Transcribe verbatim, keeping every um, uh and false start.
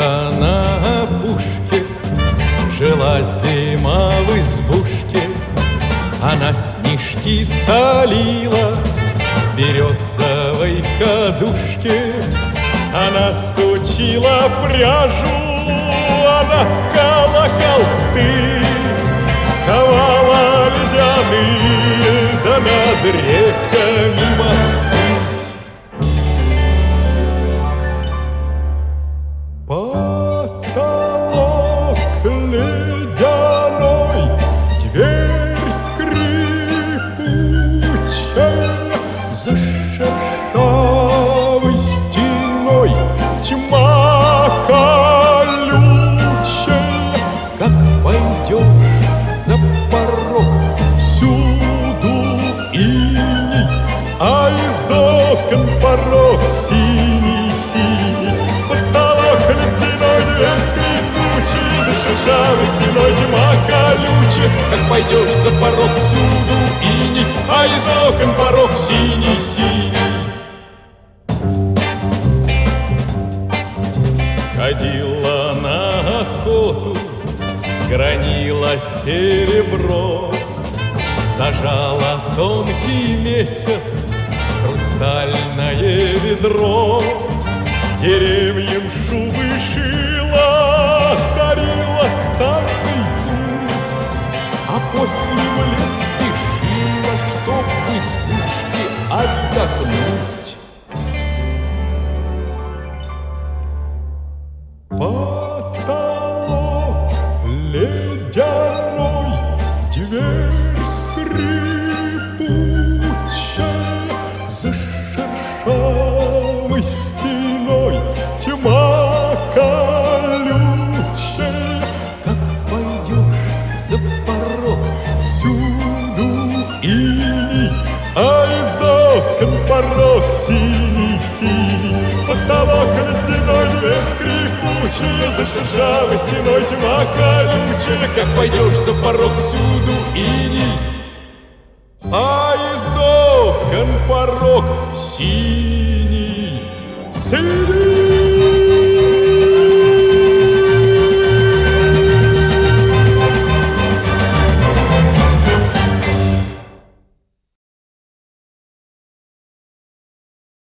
Где-то на опушке жила зима в избушке. Она снежки солила в березовой кадушке. Она сучила пряжу, она ткала холсты, ковала ледяные, да над реками мосты. Потолок ледяной, дверь скрипучая, за шершавой стеной тьма колючая. Как пойдешь за порог, всюду иней, а из окон порог синий-синий. Потолок ледяной, дверь скрипучая, за шершавой стеной тьма колючая. Как пойдешь за порог, всюду иней, а из окон порог синий-синий. Ходила на охоту, гранила серебро, сажала тонкий месяц хрустальное ведро. Деревьям шубы шила, дарила санный путь, а после в лес спешила, чтоб в избушке отдохнуть. Потолок ледяной, дверь скрипучая, за шершавой стеной тьма колючая. Как пойдешь за порог, всюду иней, а из окон порог синий-синий. Потолок ледяной, дверь скрипучая, за шершавой стеной тьма колючая. Как пойдешь за порог, всюду иней, а из окон порог синий-синий.